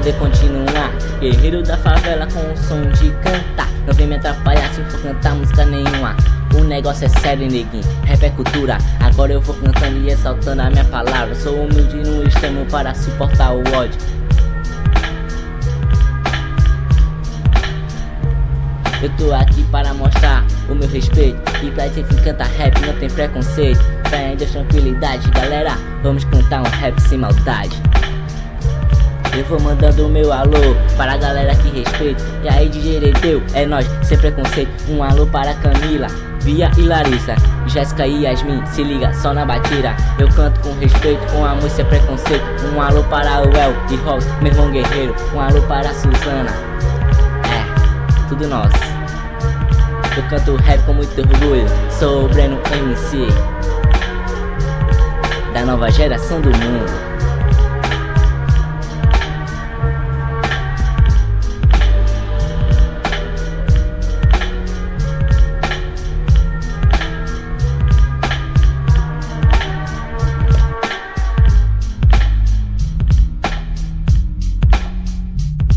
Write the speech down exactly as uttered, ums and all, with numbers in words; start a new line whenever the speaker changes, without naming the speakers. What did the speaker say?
poder continuar. Guerreiro da favela com o som de cantar. Não vem me atrapalhar se for cantar música nenhuma. O negócio é sério, neguinho, rap é cultura. Agora eu vou cantando e exaltando a minha palavra. Sou humilde no extremo para suportar o ódio. Eu tô aqui para mostrar o meu respeito. E pra quem canta rap não tem preconceito. Tenha Deus tranquilidade, galera, vamos cantar um rap sem maldade. Eu vou mandando o meu alô para a galera que respeita. E aí D J Eredeu, é nóis, sem preconceito. Um alô para Camila, Bia e Larissa, Jéssica e Yasmin, se liga só na batida. Eu canto com respeito, com amor sem preconceito. Um alô para o El e Ross, meu irmão guerreiro. Um alô para a Suzana, é, tudo nosso. Eu canto rap com muito orgulho. Sou o Breno M C, da nova geração do mundo.